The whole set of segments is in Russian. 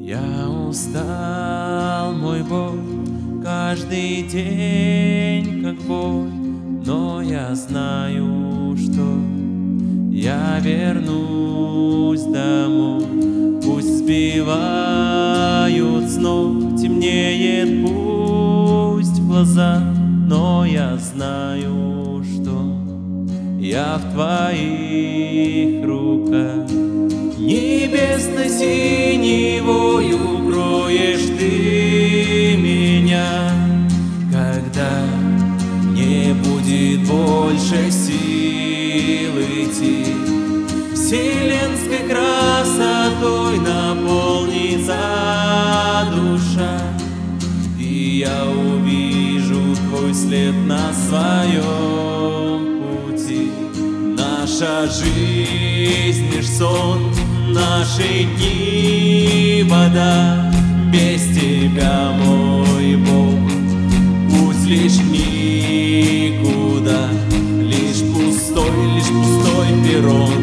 Я устал, мой Бог, каждый день как бой, но я знаю, что я вернусь домой. Пусть сбивают с ног, темнеет пусть в глазах, но я знаю, что я в Твоих руках. Небесной синевою укроешь Ты меня, когда не будет больше сил идти. Вселенской красотой наполнится душа, и я увижу Твой след на своем пути. Наша жизнь лишь сон, наши дни вода. Без Тебя, мой Бог, путь лишь никуда, лишь пустой перрон.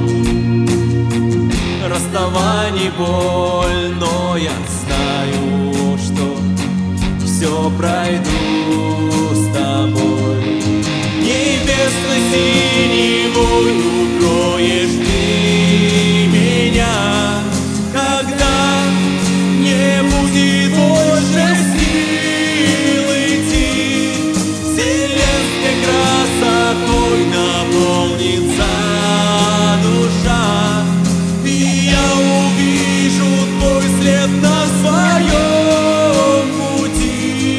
Расставание боль, но я знаю, что все пройду с Тобой. Небесной синевой укроешь Ты меня, когда не будет больше сил идти. Вселенской красотой наполнится душа, и я увижу Твой след на своем пути.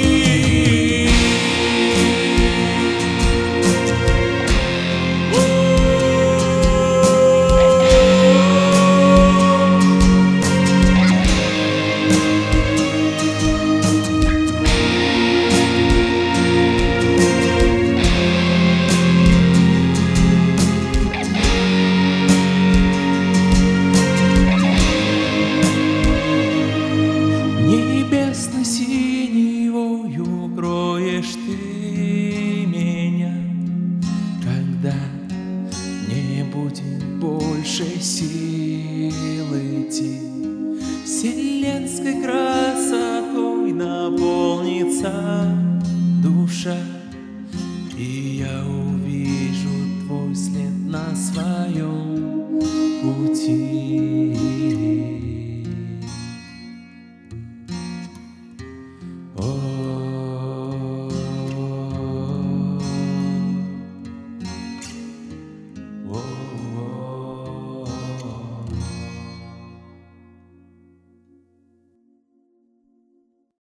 Небесной синевой укроешь Ты меня, когда не будет больше сил идти. Вселенской красотой наполнится душа, и я увижу Твой след на своем пути.